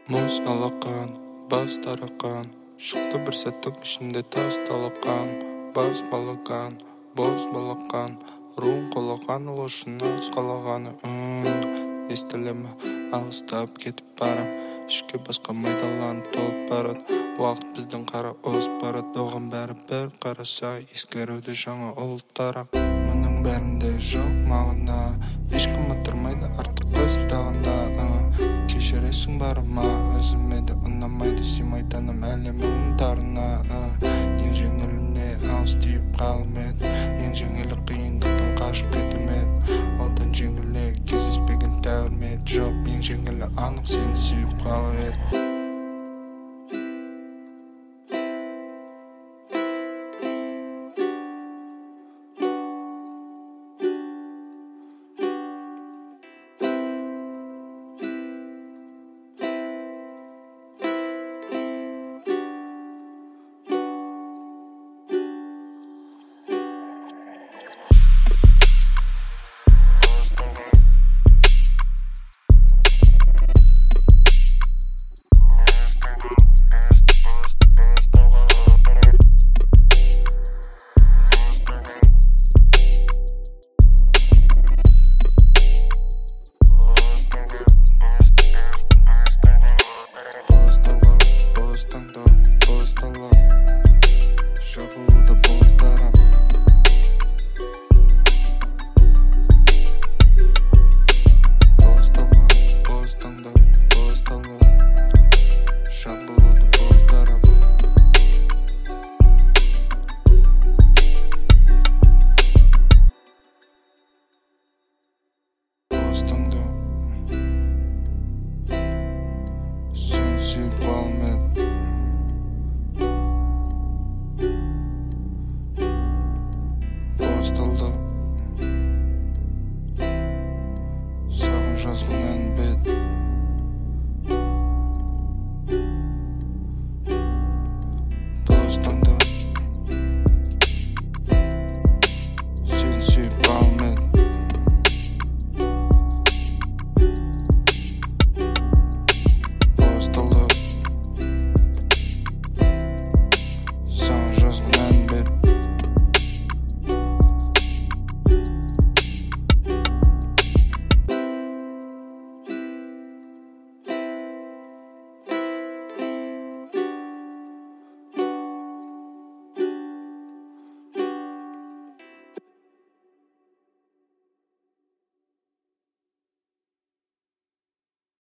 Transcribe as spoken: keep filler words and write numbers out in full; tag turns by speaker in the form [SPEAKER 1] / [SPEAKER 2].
[SPEAKER 1] Мұз алақан, бас тарақан, шықты бір сәттің ішінде тас талақан. Бас балақан, боз балақан, руын қолаған ұлышыныз қалағаны. Естілемі алыстап кетіп барам, ішке басқа майдаланып толып барад. Уақыт біздің қара озып барад, оған бәрі бір қараса ескеруді жаңа ұлттарақ. Мұның бәрінде жоқ мағына, ешкім отырмайды артық қыстағында. Кешіресің барыма, өзіме де ұнамайды симайтаным әлемнің тарына. Ең жеңіліне алыс тиіп қалым ед, ең жеңілі қиындықтан қашып кетім ед. Одан жеңілі кездеспеген тәуір ме ед, жоқ ең жеңілі анық сені сүйіп қалып ед.